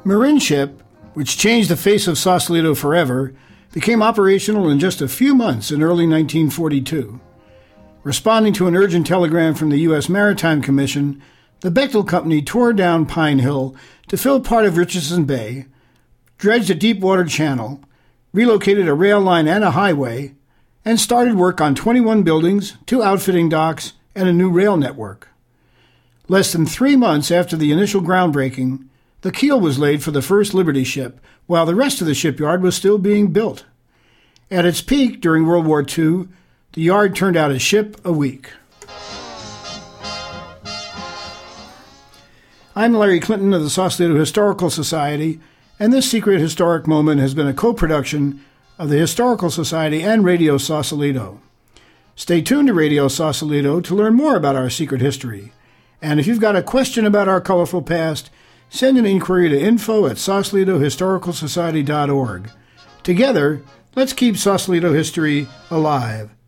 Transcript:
Marin Ship, which changed the face of Sausalito forever, became operational in just a few months in early 1942. Responding to an urgent telegram from the U.S. Maritime Commission, the Bechtel Company tore down Pine Hill to fill part of Richardson Bay, dredged a deep-water channel, relocated a rail line and a highway, and started work on 21 buildings, 2 outfitting docks, and a new rail network. Less than 3 months after the initial groundbreaking, the keel was laid for the first Liberty ship, while the rest of the shipyard was still being built. At its peak during World War II, the yard turned out a ship a week. I'm Larry Clinton of the Sausalito Historical Society, and this Secret Historic Moment has been a co-production of the Historical Society and Radio Sausalito. Stay tuned to Radio Sausalito to learn more about our secret history. And if you've got a question about our colorful past, send an inquiry to info@sausalitohistoricalsociety.org. Together, let's keep Sausalito history alive.